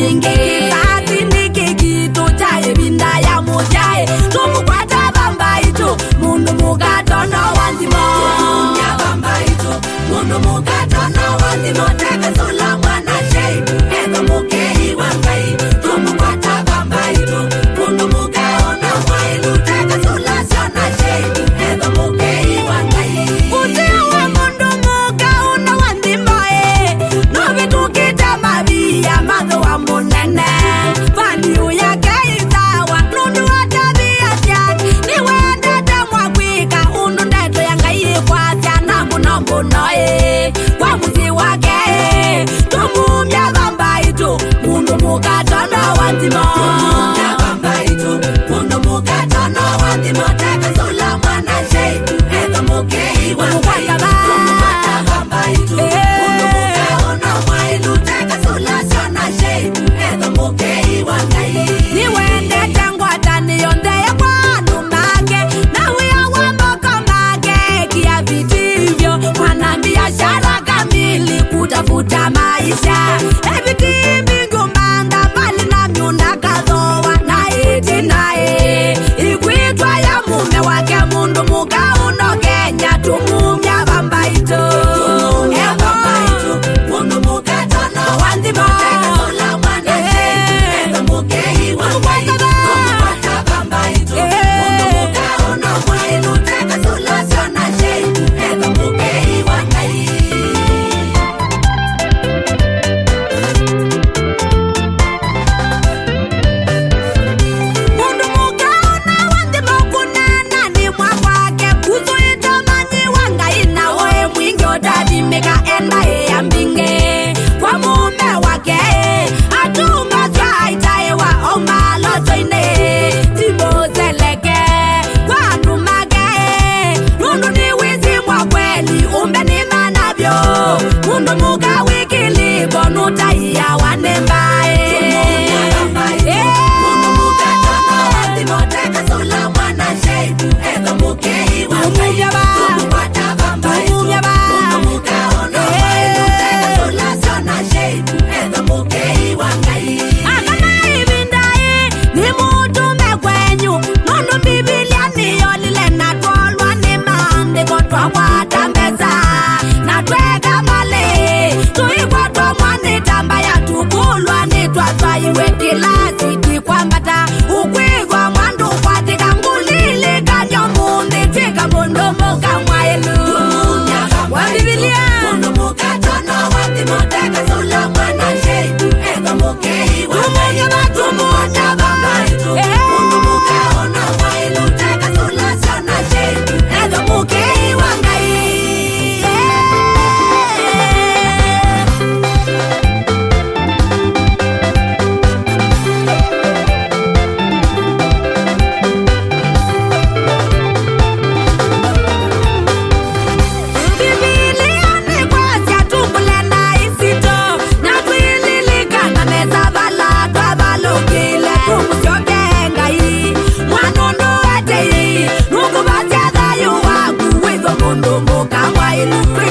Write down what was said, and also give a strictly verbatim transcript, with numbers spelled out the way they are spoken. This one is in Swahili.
mingi Sati niki kitu chae binda ya mujae Tumu kwa tabamba ito Mundu mugatono wanzimo Tumumya bamba ito Mundu mugatono wanzimo Teka sula mwana sheibu Edo mukei wangai Tumu kwa tabamba ito Mundu mugaona wailu Teka sula siona sheibu Edo mukei wangai Uziwa mundu mugaona wanzimo eh Nubi tukita mabia Madhu wa munene Fani uya keizawa Nundu wa tabia siak Niwende temwa kwika Undu ndeto ya ngai kwa siana Muno muno eh Kwa muzi wake eh Tumumya bamba ito Mundu mugatono wanzimo Tumumya bamba ito Mundu mugatono wanzimo Teka sula mwana sheibu Edo mukei wangai Tumumata bamba ito Mundu mugaona wailu Teka sula siona sheibu Edo mukei wangai Niwende tengwa tani yonde ya kwanu make Na wia wamboko make Kia vitivyo Mwana biashara kamili Kutafuta maisha Ebiti mbingu manda Mali na miunda kadhoa Na iti nae Ikuitwa ya mume wake Mundu mugauno Kenya Tumumya bamba ito Tumumya bamba ito Mundu mugatono wanzimo Teka sula mwana sheibu Edo mukei wangai Tumumata bamba ito Mundu mugaona wailu Teka sula siona sheibu Edo mukei wangai Mundu mugaona wanzimo kunena ni mwakwake Kuzuita manyi wangai na oe mwingi otadimika enda ya mbinge Kwa mume wake atuma zaitae wa omaloto ine Tibo zeleke kwa ndumage Nundu ni wizi mwa kweli umbe ni manabyo Mundu muga wikili bonu taiya wanembae Tumumya bamba ito Mundu mugatono wanzimo Teka sula mwana sheibu Edo mukei wangai Tumumata bamba ito Mundu mugaona wailu Teka sula siona sheibu Edo mukei wangai Akana ibindai ni mutume kwenyu Nundu Biblia niyo lile na tuolwa ni maandiko Twawata mbeza na tweka male Tuikwa tomwa ni tamba ya tukulwa ni twatwa iwe kilasi Tikwambata ukwigwa mwandu kwa tika ngulili Kanyo mundi tika mundu muka mwailu Tumumya bamba ito Mundu mugatono wanzimo Teka sula mwana sheibu Edo mukei wangai Tumumya bamba ito Mundu mugaona wailu Teka sula siona sheibu Edo mukei wangai Biblia ni kwasya tumbule na isito Na tuililika na meza bala Twabalukile kumusyoke ngai Mwanundu ete Nuku basya thayu waku Wizo mundu muka wailu